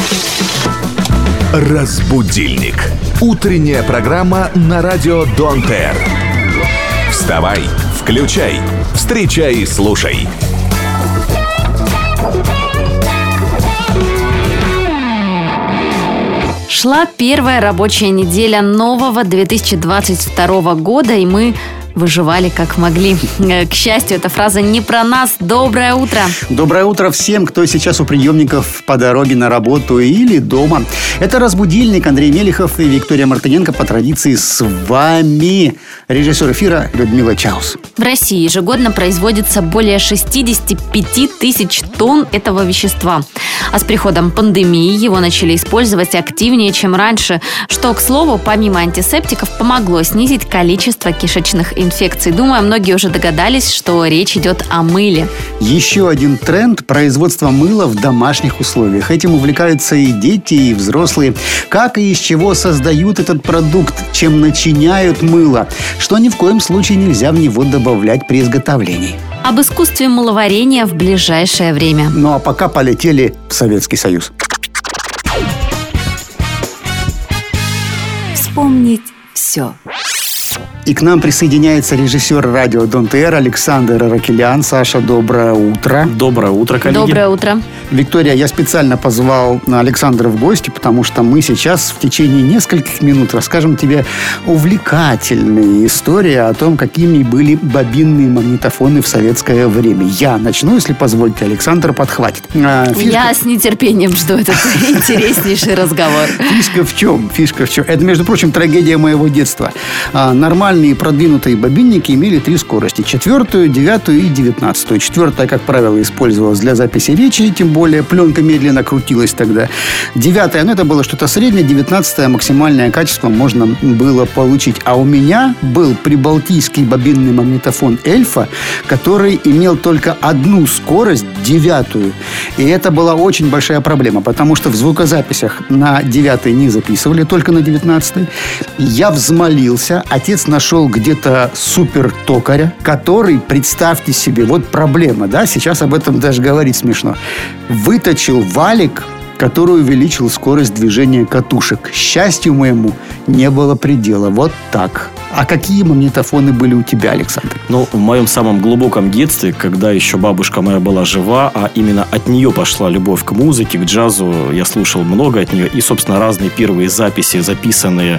Разбудильник. Утренняя программа на радио Дон ТР. Вставай, включай, встречай и слушай. Шла первая рабочая неделя нового 2022 года, и мы выживали как могли. К счастью, эта фраза не про нас. Доброе утро! Доброе утро всем, кто сейчас у приемников по дороге на работу или дома. Это «Разбудильник», Андрей Мелехов и Виктория Мартыненко. По традиции с вами режиссер эфира Людмила Чаус. В России ежегодно производится более 65 тысяч тонн этого вещества. А с приходом пандемии его начали использовать активнее, чем раньше, что, к слову, помимо антисептиков, помогло снизить количество кишечных инфекций. Думаю, многие уже догадались, что речь идет о мыле. Еще один тренд – производство мыла в домашних условиях. Этим увлекаются и дети, и взрослые. Как и из чего создают этот продукт, чем начиняют мыло, что ни в коем случае нельзя в него добавлять при изготовлении. Об искусстве мыловарения в ближайшее время. Ну а пока полетели в Советский Союз. Вспомнить все. И к нам присоединяется режиссер радио Дон ТР Александр Аракелян. Саша, доброе утро. Доброе утро, коллеги. Доброе утро. Виктория, я специально позвал Александра в гости, потому что мы сейчас в течение нескольких минут расскажем тебе увлекательные истории о том, какими были бобинные магнитофоны в советское время. Я начну, если позволите, Александр подхватит. Я с нетерпением жду этот интереснейший разговор. Фишка в чем? Это, между прочим, трагедия моего детства. Нормальные продвинутые бобинники имели 3 скорости. 4-ю, 9-ю и 19-ю. 4-я, как правило, использовалась для записи речи, тем более пленка медленно крутилась тогда. 9-я, это было что-то среднее. 19-я, максимальное качество можно было получить. А у меня был прибалтийский бобинный магнитофон «Эльфа», который имел только 1 скорость, 9-ю. И это была очень большая проблема, потому что в звукозаписях на 9-й не записывали, только на 19-й. Я взмолился, отец нашел где-то супер-токаря, который, представьте себе, вот проблема, да, сейчас об этом даже говорить смешно, выточил валик, который увеличил скорость движения катушек. К счастью моему, не было предела. Вот так. А какие магнитофоны были у тебя, Александр? В моем самом глубоком детстве, когда еще бабушка моя была жива, а именно от нее пошла любовь к музыке, к джазу, я слушал много от нее. И, собственно, разные первые записи, записанные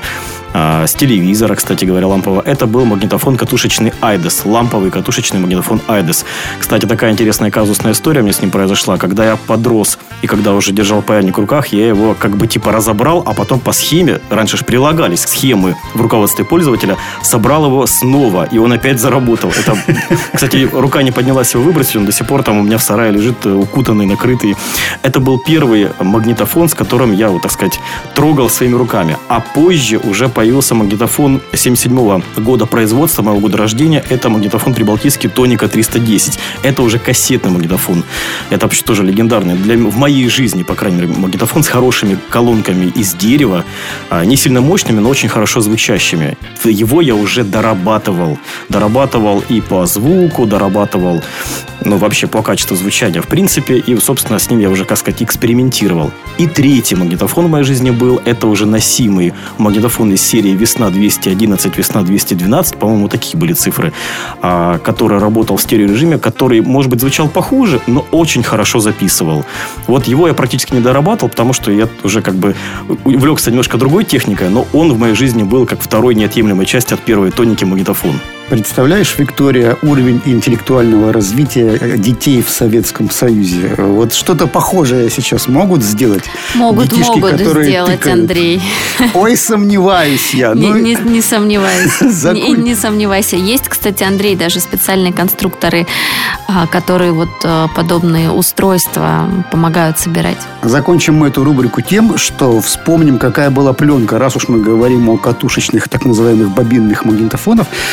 с телевизора, кстати говоря, лампового. Это был магнитофон катушечный Айдес. Ламповый катушечный магнитофон Айдес. Кстати, такая интересная казусная история мне с ним произошла. Когда я подрос и когда уже держал паяльник в руках, я его разобрал, а потом по схеме, раньше же прилагались схемы в руководстве пользователя, собрал его снова, и он опять заработал. Это, кстати, рука не поднялась его выбросить, он до сих пор там у меня в сарае лежит, укутанный, накрытый. Это был первый магнитофон, с которым я, трогал своими руками. А позже уже появился магнитофон 77 года производства, моего года рождения. Это магнитофон прибалтийский Тоника 310. Это уже кассетный магнитофон. Это вообще тоже легендарный. В моей жизни, по крайней мере, магнитофон с хорошими колонками из дерева. Не сильно мощными, но очень хорошо звучащими. Его я уже дорабатывал. Дорабатывал и по звуку, дорабатывал вообще по качеству звучания в принципе. И, собственно, с ним я уже, экспериментировал. И третий магнитофон в моей жизни был. Это уже носимый магнитофон из серии «Весна-211», «Весна-212». По-моему, такие были цифры. Который работал в стереорежиме, который, может быть, звучал похуже, но очень хорошо записывал. Вот его я практически не дорабатывал, потому что я уже увлекся немножко другой техникой, но он в моей жизни был как второй неотъемлемой части от первой Тоники магнитофон. Представляешь, Виктория, уровень интеллектуального развития детей в Советском Союзе? Вот что-то похожее сейчас могут сделать? Могут детишки, которые сделать, тыкают. Андрей. Ой, сомневаюсь я. Не сомневаюсь. Не сомневайся. Есть, кстати, Андрей, даже специальные конструкторы, которые подобные устройства помогают собирать. Закончим мы эту рубрику тем, что вспомним, какая была пленка, раз уж мы говорим о катушечных, так называемых бобинных магнитофонах.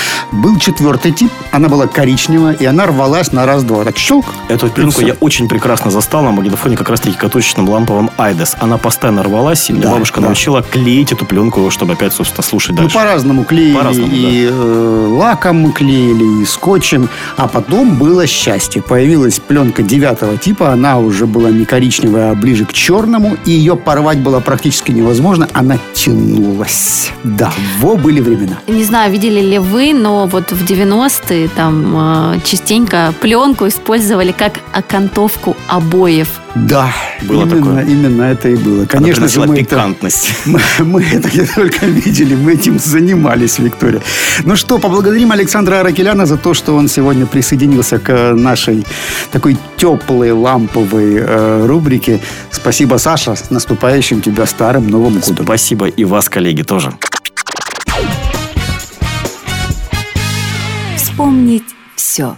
Был 4-й тип, она была коричневая, и она рвалась на раз-два. Так щелк. Эту пленку я очень прекрасно застал на магнитофоне как раз-таки катушечным ламповым Айдес. Она постоянно рвалась, и мне бабушка научила клеить эту пленку, чтобы опять, собственно, слушать дальше. По-разному клеили. И лаком клеили, и скотчем. А потом было счастье. Появилась пленка 9-го типа. Она уже была не коричневая, а ближе к черному. И ее порвать было практически невозможно. Она тянулась. Да, были времена. Не знаю, видели ли вы, но вот в 90-е там частенько пленку использовали как окантовку обоев. Да, было такое. Именно это и было. Конечно же, пикантность. Мы это не только видели, мы этим занимались, Виктория. Ну что, поблагодарим Александра Аракеляна за то, что он сегодня присоединился к нашей такой теплой ламповой рубрике. Спасибо, Саша. С наступающим тебя Старым Новым годом. Спасибо и вас, коллеги, тоже. Вспомнить все.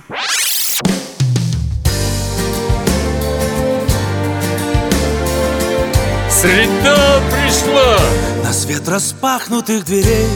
Среда пришла на свет распахнутых дверей.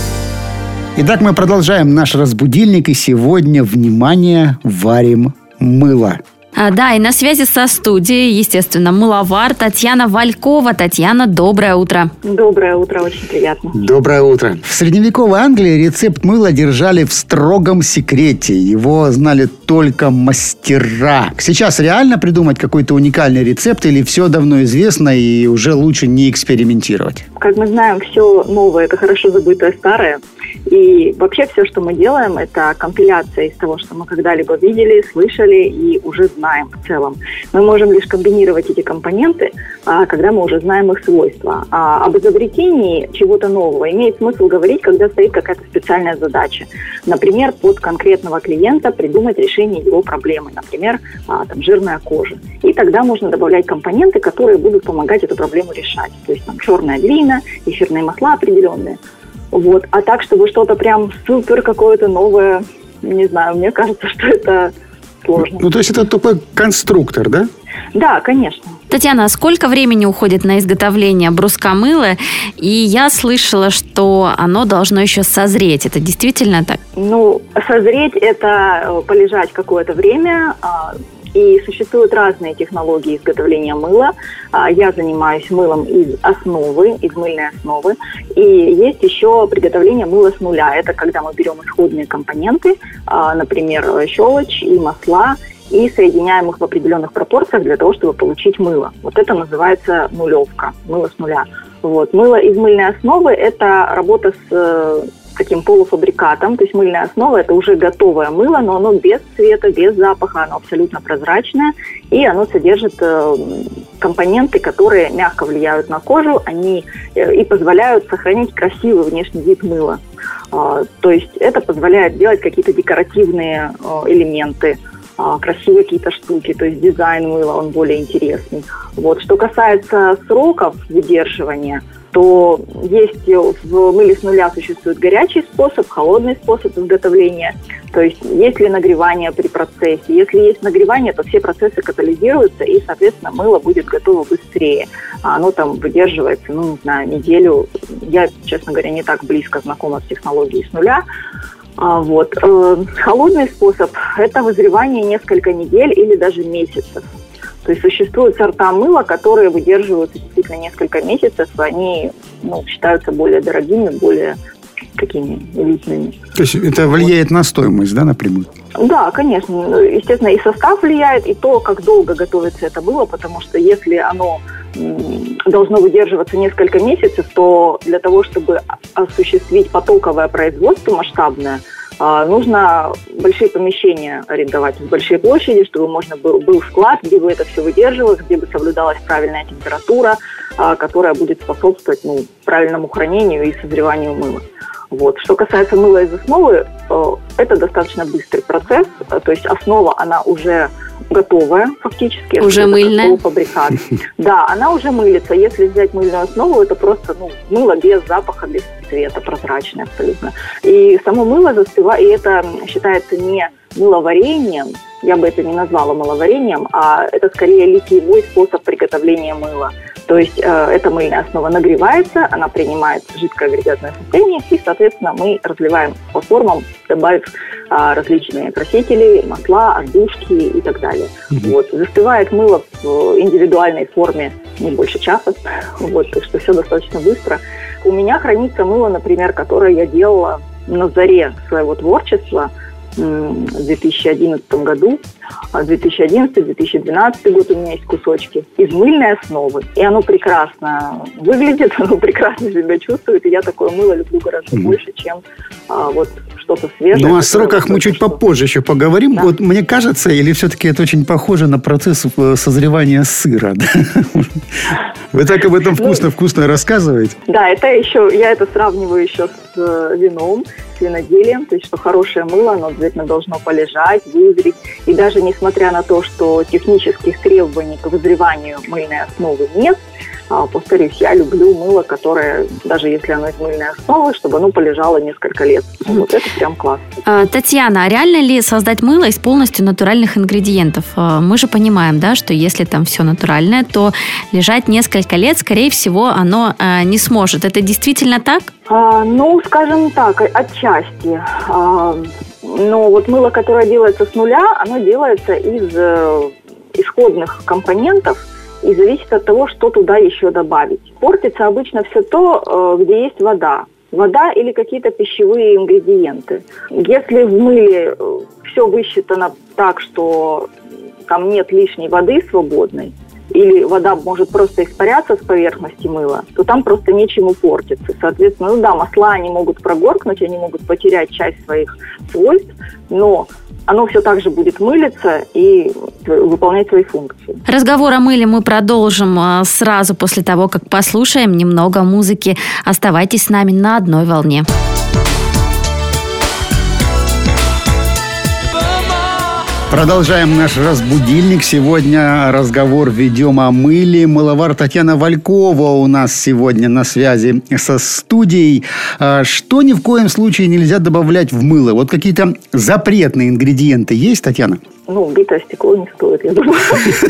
Итак, мы продолжаем наш разбудильник. И сегодня, внимание, варим мыло. Да, и на связи со студией, естественно, мыловар Татьяна Валькова. Татьяна, доброе утро. Доброе утро, очень приятно. Доброе утро. В средневековой Англии рецепт мыла держали в строгом секрете. Его знали только мастера. Сейчас реально придумать какой-то уникальный рецепт или все давно известно и уже лучше не экспериментировать? Как мы знаем, все новое – это хорошо забытое старое. И вообще все, что мы делаем, это компиляция из того, что мы когда-либо видели, слышали и уже знаем в целом. Мы можем лишь комбинировать эти компоненты, когда мы уже знаем их свойства. А об изобретении чего-то нового имеет смысл говорить, когда стоит какая-то специальная задача. Например, под конкретного клиента придумать решение его проблемы. Например, там, жирная кожа. И тогда можно добавлять компоненты, которые будут помогать эту проблему решать. То есть там черная глина, эфирные масла определенные. Вот. А так, чтобы что-то прям супер какое-то новое, не знаю, мне кажется, что это сложно. Ну, то есть это такой конструктор, да? Да, конечно. Татьяна, а сколько времени уходит на изготовление бруска мыла? И я слышала, что оно должно еще созреть. Это действительно так? Ну, созреть – это полежать какое-то время. И существуют разные технологии изготовления мыла. Я занимаюсь мылом из основы, из мыльной основы. И есть еще приготовление мыла с нуля. Это когда мы берем исходные компоненты, например, щелочь и масла, и соединяем их в определенных пропорциях для того, чтобы получить мыло. Вот это называется нулевка, мыло с нуля. Вот. Мыло из мыльной основы – это работа с таким полуфабрикатом, то есть мыльная основа – это уже готовое мыло, но оно без цвета, без запаха, оно абсолютно прозрачное, и оно содержит компоненты, которые мягко влияют на кожу, они и позволяют сохранить красивый внешний вид мыла. То есть это позволяет делать какие-то декоративные элементы, красивые какие-то штуки, то есть дизайн мыла, он более интересный. Вот. Что касается сроков выдерживания, то есть в мыле с нуля существует горячий способ, холодный способ изготовления. То есть есть ли нагревание при процессе. Если есть нагревание, то все процессы катализируются, и, соответственно, мыло будет готово быстрее. Оно там выдерживается, не знаю, неделю. Я, честно говоря, не так близко знакома с технологией с нуля. Вот. Холодный способ – это вызревание несколько недель или даже месяцев. То есть существуют сорта мыла, которые выдерживаются действительно несколько месяцев, и они считаются более дорогими, более такими элитными. То есть это влияет на стоимость, да, напрямую? Да, конечно. Естественно, и состав влияет, и то, как долго готовится это мыло, потому что если оно должно выдерживаться несколько месяцев, то для того, чтобы осуществить потоковое производство масштабное, нужно большие помещения арендовать, большие площади, чтобы был склад, где бы это все выдерживалось, где бы соблюдалась правильная температура, которая будет способствовать правильному хранению и созреванию мыла. Вот. Что касается мыла из основы, это достаточно быстрый процесс, то есть основа, она уже готовая фактически. Уже мыльная? Полуфабрикат. Да, она уже мылится. Если взять мыльную основу, это просто мыло без запаха, без цвета, прозрачное абсолютно. И само мыло застывает, и это считается не мыловарением, я бы это не назвала мыловарением, а это скорее литьевой способ приготовления мыла. То есть эта мыльная основа нагревается, она принимает жидкое агрегатное состояние, и, соответственно, мы разливаем по формам, добавив различные красители, масла, отдушки и так далее. Вот. Застывает мыло в индивидуальной форме не больше часа, вот, так что все достаточно быстро. У меня хранится мыло, например, которое я делала на заре своего творчества в 2011 году. 2011-2012 год у меня есть кусочки из мыльной основы. И оно прекрасно выглядит, оно прекрасно себя чувствует. И я такое мыло люблю гораздо больше, чем вот что-то свежее. Ну, о сроках мы чуть попозже еще поговорим. Да. Вот мне кажется, или все-таки это очень похоже на процесс созревания сыра? Вы так об этом вкусно рассказываете? Да, это еще, я это сравниваю еще с вином, с виноделием. То есть, что хорошее мыло, оно обязательно должно полежать, вызреть. И даже несмотря на то, что технических требований к вызреванию мыльной основы нет, повторюсь, я люблю мыло, которое, даже если оно из мыльной основы, чтобы оно полежало несколько лет. Вот это прям классно. Татьяна, а реально ли создать мыло из полностью натуральных ингредиентов? Мы же понимаем, да, что если там все натуральное, то лежать несколько лет, скорее всего, оно не сможет. Это действительно так? Ну, скажем так, отчасти. Но вот мыло, которое делается с нуля, оно делается из исходных компонентов, и зависит от того, что туда еще добавить. Портится обычно все то, где есть вода. Вода или какие-то пищевые ингредиенты. Если в мыле все высчитано так, что там нет лишней воды свободной, или вода может просто испаряться с поверхности мыла, то там просто нечему портиться. Соответственно, ну да, масла, они могут прогоркнуть, они могут потерять часть своих свойств, но оно все так же будет мылиться и выполнять свои функции. Разговор о мыле мы продолжим сразу после того, как послушаем немного музыки. Оставайтесь с нами на одной волне. Продолжаем наш разбудильник. Сегодня разговор ведем о мыле. Мыловар Татьяна Валькова у нас сегодня на связи со студией. Что ни в коем случае нельзя добавлять в мыло? Вот какие-то запретные ингредиенты есть, Татьяна? Ну, битое стекло не стоит, я думаю.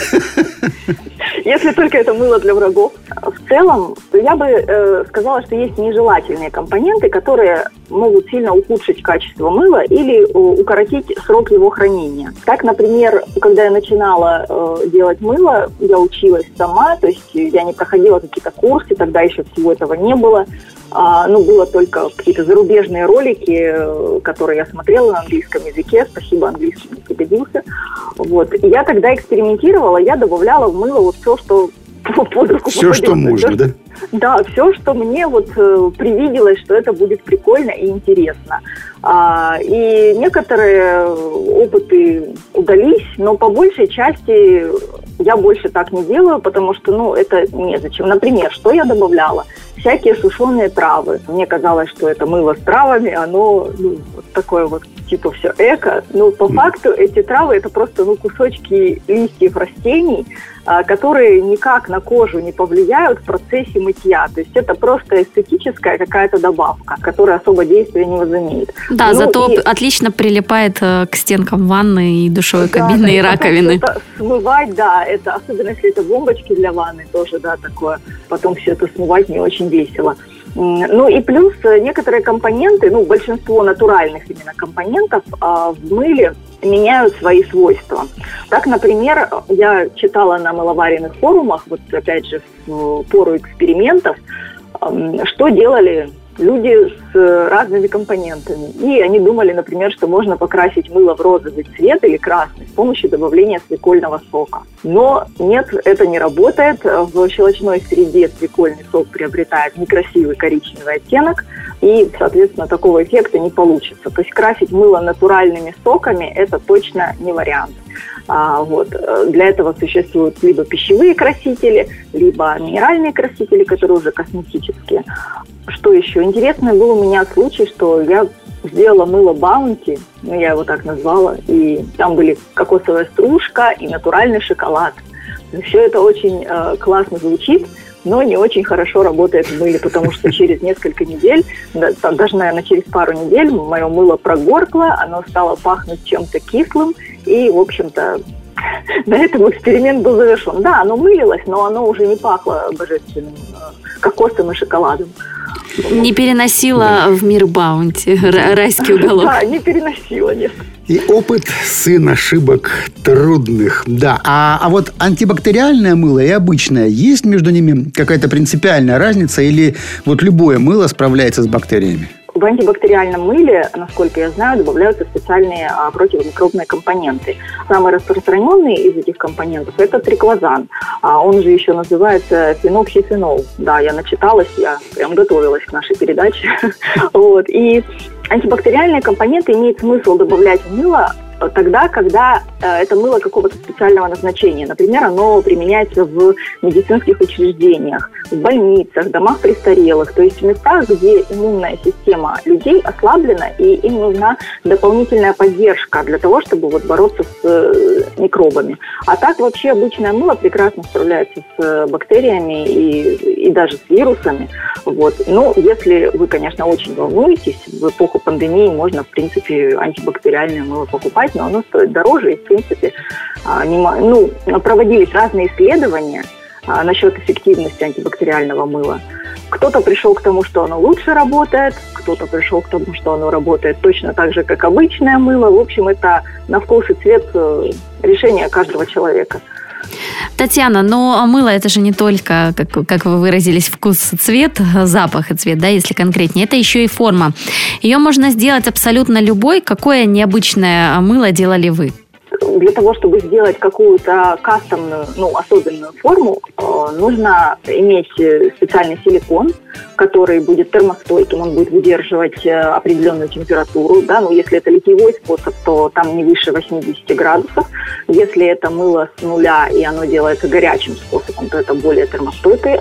Если только это мыло для врагов. В целом, я бы сказала, что есть нежелательные компоненты, которые могут сильно ухудшить качество мыла или укоротить срок его хранения. Так, например, когда я начинала делать мыло, я училась сама, то есть я не проходила какие-то курсы, тогда еще всего этого не было. Было только какие-то зарубежные ролики, которые я смотрела на английском языке. Спасибо, английский не пригодился. Вот. И я тогда экспериментировала, я добавляла в мыло вот все, что под руку все, что можно, да? Да, все, что мне вот привиделось, что это будет прикольно и интересно. И некоторые опыты удались, но по большей части я больше так не делаю, потому что, это незачем. Например, что я добавляла? Всякие сушеные травы. Мне казалось, что это мыло с травами, оно вот такое вот, типа все эко. Но по факту эти травы это просто кусочки листьев растений, которые никак на кожу не повлияют в процессе мытья. То есть это просто эстетическая какая-то добавка, которая особо действия не возымеет. Да, зато отлично прилипает к стенкам ванны и душевой кабины, и раковины. Это смывать, да, это, особенно если это бомбочки для ванны, тоже, да, такое. Потом все это смывать не очень весело. И плюс некоторые компоненты, большинство натуральных именно компонентов в мыле меняют свои свойства. Так, например, я читала на мыловаренных форумах, вот опять же в пору экспериментов, что делали люди с разными компонентами. И они думали, например, что можно покрасить мыло в розовый цвет или красный с помощью добавления свекольного сока. Но нет, это не работает. В щелочной среде свекольный сок приобретает некрасивый коричневый оттенок, и, соответственно, такого эффекта не получится. То есть красить мыло натуральными соками – это точно не вариант. Для этого существуют либо пищевые красители, либо минеральные красители, которые уже косметические. Что еще? Интересный был у меня случай, что я сделала мыло Баунти, я его так назвала, и там были кокосовая стружка и натуральный шоколад. Все это очень классно звучит, но не очень хорошо работает в мыле, потому что через несколько недель, даже, наверное, через пару недель мое мыло прогоркло, оно стало пахнуть чем-то кислым, и, в общем-то, на этом эксперимент был завершен. Да, оно мылилось, но оно уже не пахло божественным кокосом и шоколадом. Не переносила в мир Баунти, райский уголок. Да, не переносила, нет. И опыт сын ошибок трудных. Да. А вот антибактериальное мыло и обычное, есть между ними какая-то принципиальная разница? Или вот любое мыло справляется с бактериями? В антибактериальном мыле, насколько я знаю, добавляются специальные противомикробные компоненты. Самый распространенный из этих компонентов – это триклозан. Он же еще называется феноксифенол. Да, я начиталась, я прям готовилась к нашей передаче. И антибактериальные компоненты имеет смысл добавлять в мыло тогда, когда это мыло какого-то специального назначения. Например, оно применяется в медицинских учреждениях, в больницах, домах престарелых, то есть в местах, где иммунная система людей ослаблена, и им нужна дополнительная поддержка для того, чтобы бороться с микробами. А так вообще обычное мыло прекрасно справляется с бактериями и даже с вирусами. Ну, если вы, конечно, очень волнуетесь, в эпоху пандемии можно, в принципе, антибактериальное мыло покупать, но оно стоит дороже, и, в принципе, проводились разные исследования насчет эффективности антибактериального мыла. Кто-то пришел к тому, что оно лучше работает, кто-то пришел к тому, что оно работает точно так же, как обычное мыло. В общем, это на вкус и цвет решение каждого человека. Татьяна, но мыло это же не только, как вы выразились, вкус, цвет, запах и цвет, да, если конкретнее. Это еще и форма. Ее можно сделать абсолютно любой. Какое необычное мыло делали вы? Для того, чтобы сделать какую-то кастомную, особенную форму, нужно иметь специальный силикон, который будет термостойким, он будет выдерживать определенную температуру. Да? Если это литьевой способ, то там не выше 80 градусов. Если это мыло с нуля, и оно делается горячим способом, то это более термостойкая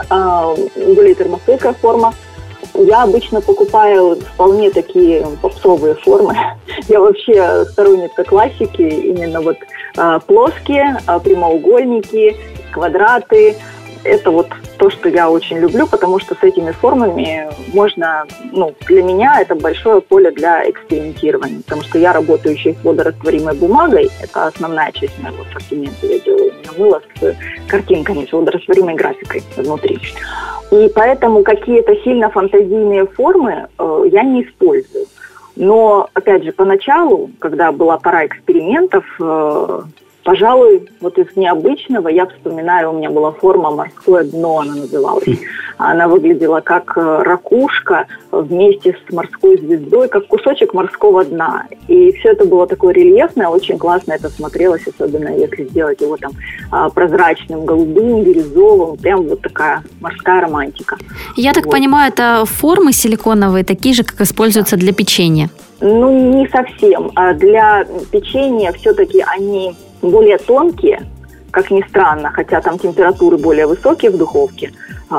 форма. Я обычно покупаю вполне такие попсовые формы. Я вообще сторонница классики, именно плоские, прямоугольники, квадраты. Это то, что я очень люблю, потому что с этими формами можно, для меня это большое поле для экспериментирования, потому что я работаю еще и с водорастворимой бумагой, это основная часть моего ассортимента, я делаю мыло с картинками, с водорастворимой графикой внутри. И поэтому какие-то сильно фантазийные формы я не использую. Но, опять же, поначалу, когда была пора экспериментов, пожалуй, из необычного я вспоминаю, у меня была форма «Морское дно», она называлась. Она выглядела как ракушка вместе с морской звездой, как кусочек морского дна. И все это было такое рельефное, очень классно это смотрелось, особенно если сделать его прозрачным, голубым, бирюзовым. Прям такая морская романтика. Я так понимаю, это формы силиконовые, такие же, как используются для печенья? Не совсем. Для печенья все-таки они более тонкие, как ни странно, хотя там температуры более высокие в духовке.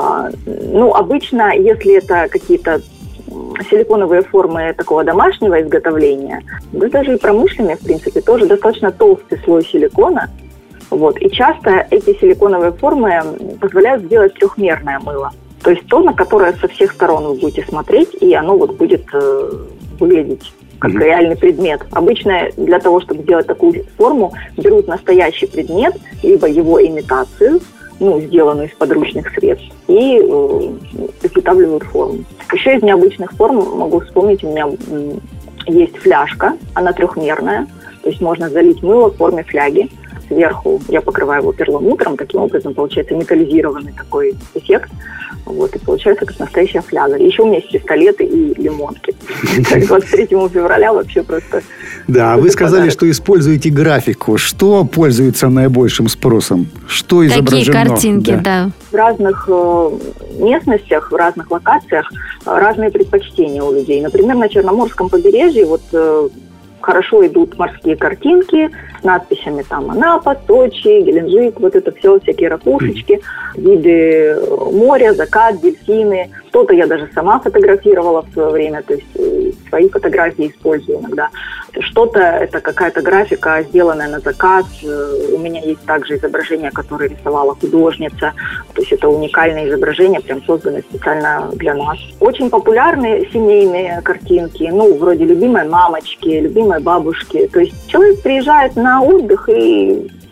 Обычно, если это какие-то силиконовые формы такого домашнего изготовления, да даже и промышленные, в принципе, тоже достаточно толстый слой силикона. И часто эти силиконовые формы позволяют сделать трехмерное мыло. То есть то, на которое со всех сторон вы будете смотреть, и оно будет выглядеть как реальный предмет. Обычно для того, чтобы сделать такую форму, берут настоящий предмет, либо его имитацию, сделанную из подручных средств, и изготавливают форму. Еще из необычных форм могу вспомнить, у меня есть фляжка, она трехмерная, то есть можно залить мыло в форме фляги. Сверху я покрываю его перламутром, таким образом получается металлизированный такой эффект. И получается как настоящая фляга. Еще у меня есть пистолеты и лимонки. 23 февраля вообще просто... Да, вы сказали, что используете графику. Что пользуется наибольшим спросом? Что изображено? Какие картинки, да. В разных местностях, в разных локациях разные предпочтения у людей. Например, на Черноморском побережье хорошо идут морские картинки с надписями Анапа, Сочи, Геленджик, это все, всякие ракушечки, виды моря, закат, дельфины. Что-то я даже сама фотографировала в свое время, то есть свои фотографии использую иногда. Что-то это какая-то графика, сделанная на заказ. У меня есть также изображение, которое рисовала художница. То есть это уникальное изображение, прям созданное специально для нас. Очень популярные семейные картинки, вроде любимой мамочки, любимой бабушки. То есть человек приезжает на отдых и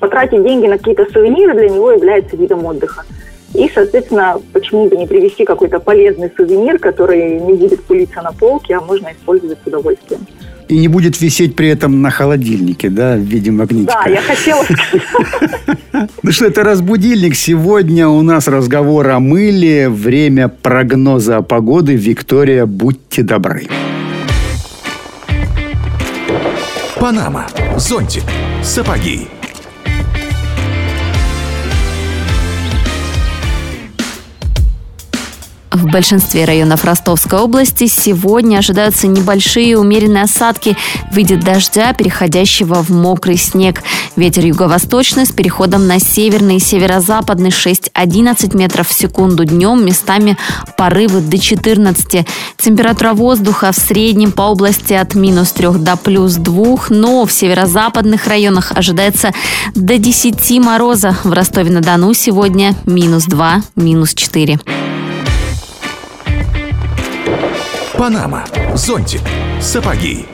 потратить деньги на какие-то сувениры для него является видом отдыха. И, соответственно, почему бы не привезти какой-то полезный сувенир, который не будет пылиться на полке, а можно использовать с удовольствием. И не будет висеть при этом на холодильнике, да, в виде магнитика. Да, я хотела сказать. Ну что, это «Разбудильник». Сегодня у нас разговор о мыле. Время прогноза погоды. Виктория, будьте добры. Панама, зонтик, сапоги. В большинстве районов Ростовской области сегодня ожидаются небольшие умеренные осадки в виде дождя, переходящего в мокрый снег. Ветер юго-восточный с переходом на северный и северо-западный 6-11 метров в секунду. Днем местами порывы до 14. Температура воздуха в среднем по области от -3 до +2, но в северо-западных районах ожидается до 10 мороза. В Ростове-на-Дону сегодня -2, -4. Панама, зонтик, сапоги.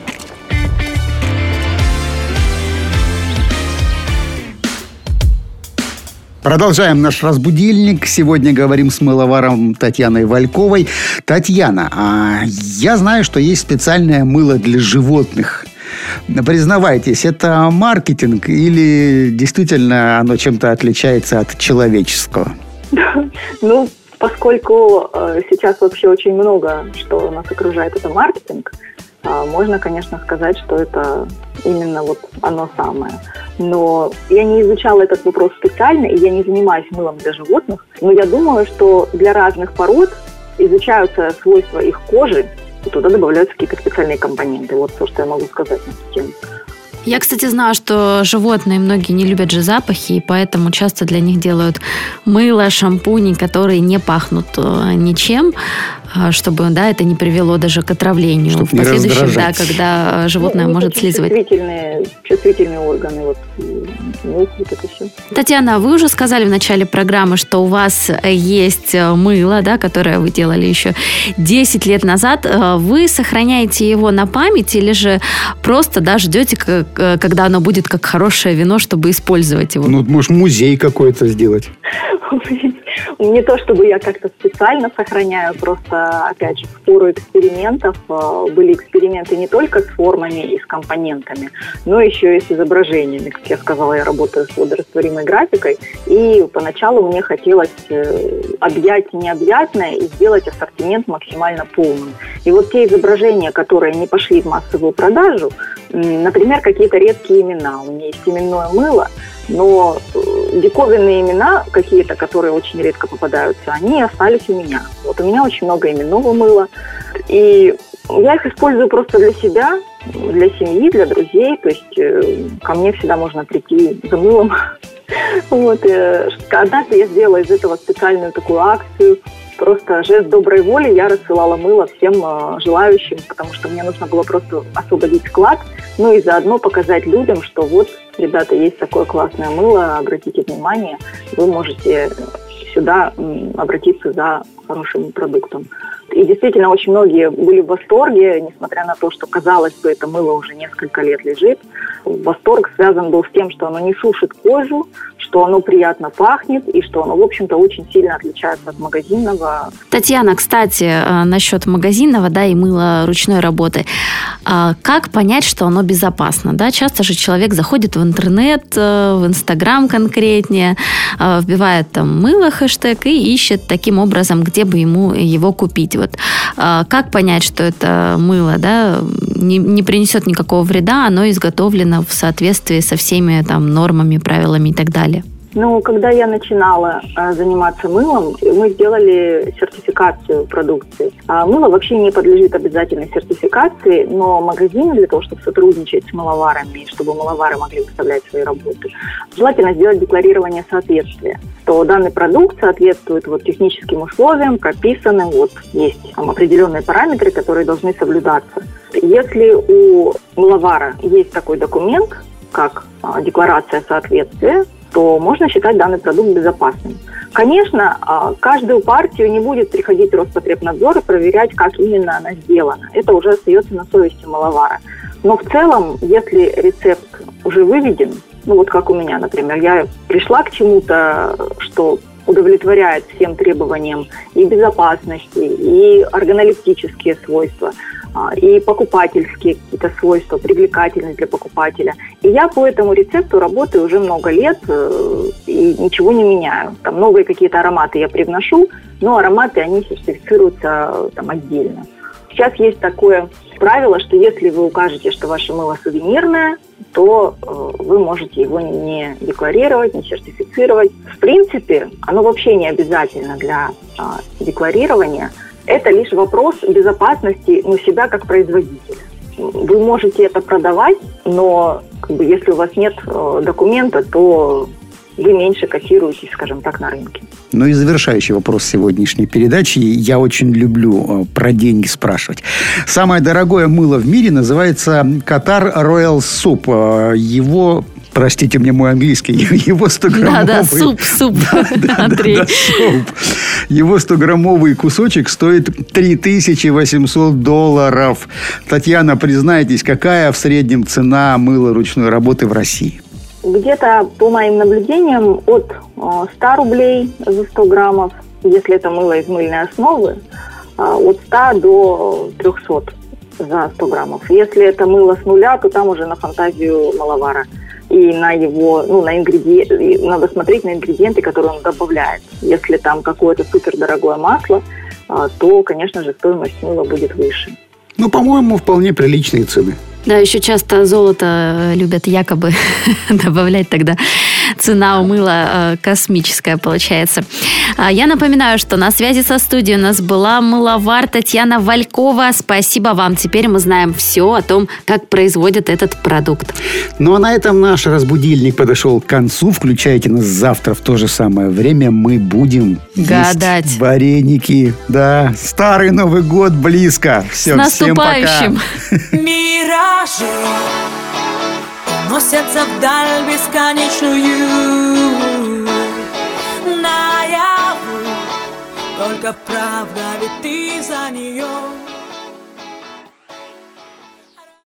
Продолжаем наш разбудильник. Сегодня говорим с мыловаром Татьяной Вальковой. Татьяна, я знаю, что есть специальное мыло для животных. Признавайтесь, это маркетинг или действительно оно чем-то отличается от человеческого? Ну, поскольку сейчас вообще очень много, что нас окружает, это маркетинг, можно, конечно, сказать, что это именно вот оно самое. Но я не изучала этот вопрос специально, и я не занимаюсь мылом для животных. Но я думаю, что для разных пород изучаются свойства их кожи, и туда добавляются какие-то специальные компоненты. Вот то, что я могу сказать на эту тему. Я, кстати, знаю, что животные многие не любят же запахи, и поэтому часто для них делают мыло, шампуни, которые не пахнут ничем, чтобы, да, это не привело даже к отравлению. Чтобы в последующем, да, когда животное может слизывать. Чувствительные органы, вот это все. Татьяна, вы уже сказали в начале программы, что у вас есть мыло, да, которое вы делали еще 10 лет назад. Вы сохраняете его на память или же просто, да, ждете, когда оно будет как хорошее вино, чтобы использовать его? Ну, может, музей какой-то сделать? Не то, чтобы я как-то специально сохраняю, просто, опять же, в пору экспериментов были эксперименты не только с формами и с компонентами, но еще и с изображениями. Как я сказала, я работаю с водорастворимой графикой, и поначалу мне хотелось объять необъятное и сделать ассортимент максимально полным. И вот те изображения, которые не пошли в массовую продажу, например, какие-то редкие имена. У меня есть именное мыло, но диковинные имена какие-то, которые очень редко попадаются, они остались у меня. Вот у меня очень много именного мыла. И я их использую просто для себя, для семьи, для друзей. То есть ко мне всегда можно прийти за мылом. Вот. Однажды я сделала из этого специальную такую акцию. Просто жест доброй воли, я рассылала мыло всем желающим, потому что мне нужно было просто освободить склад, ну и заодно показать людям, что вот, ребята, есть такое классное мыло, обратите внимание, вы можете сюда обратиться за хорошим продуктом. И действительно, очень многие были в восторге, несмотря на то, что, казалось бы, это мыло уже несколько лет лежит. Восторг связан был с тем, что оно не сушит кожу, что оно приятно пахнет и что оно, в общем-то, очень сильно отличается от магазинного. Татьяна, кстати, насчет магазинного, да, и мыла ручной работы. Как понять, что оно безопасно? Да? Часто же человек заходит в интернет, в Инстаграм конкретнее, вбивает там мыло, хэштег, и ищет таким образом, где бы ему его купить. Вот. Как понять, что это мыло, да, не принесет никакого вреда, оно изготовлено в соответствии со всеми там нормами, правилами и так далее? Ну, когда я начинала заниматься мылом, мы сделали сертификацию продукции. Мыло вообще не подлежит обязательной сертификации, но магазины для того, чтобы сотрудничать с мыловарами, чтобы мыловары могли выставлять свои работы, желательно сделать декларирование соответствия, что данный продукт соответствует вот техническим условиям, прописанным, вот есть там определенные параметры, которые должны соблюдаться. Если у мыловара есть такой документ, как декларация соответствия, то можно считать данный продукт безопасным. Конечно, каждую партию не будет приходить Роспотребнадзор и проверять, как именно она сделана. Это уже остается на совести мыловара. Но в целом, если рецепт уже выведен, ну вот как у меня, например, я пришла к чему-то, что удовлетворяет всем требованиям и безопасности, и органолептические свойства, и покупательские какие-то свойства, привлекательность для покупателя. И я по этому рецепту работаю уже много лет и ничего не меняю. Там новые какие-то ароматы я привношу, но ароматы, они сертифицируются там отдельно. Сейчас есть такое правило, что если вы укажете, что ваше мыло сувенирное, то вы можете его не декларировать, не сертифицировать. В принципе, оно вообще не обязательно для декларирования. Это лишь вопрос безопасности себя как производителя. Вы можете это продавать, но если у вас нет документа, то вы меньше котируетесь, скажем так, на рынке. Ну и завершающий вопрос сегодняшней передачи. Я очень люблю про деньги спрашивать. Самое дорогое мыло в мире называется Qatar Royal Soup. Его... Простите мне мой английский. Его 100-граммовый... Да, суп, Андрей. Суп. Его 100-граммовый кусочек стоит $3800. Татьяна, признайтесь, какая в среднем цена мыла ручной работы в России? Где-то, по моим наблюдениям, от 100 рублей за 100 граммов, если это мыло из мыльной основы, от 100 до 300 за 100 граммов. Если это мыло с нуля, то там уже на фантазию маловара. И на его, на ингредиенты, надо смотреть на ингредиенты, которые он добавляет. Если там какое-то супердорогое масло, то, конечно же, стоимость мыла будет выше. По-моему, вполне приличные цены. Да, еще часто золото любят якобы добавлять, тогда цена у мыла космическая получается. Я напоминаю, что на связи со студией у нас была мыловар Татьяна Валькова. Спасибо вам. Теперь мы знаем все о том, как производят этот продукт. Ну, а на этом наш разбудильник подошел к концу. Включайте нас завтра в то же самое время. Мы будем гадать. Есть вареники. Да, старый Новый год близко. Все, с наступающим. Миражи уносятся вдаль бесконечную, наяву только правда, ведь ты за нее.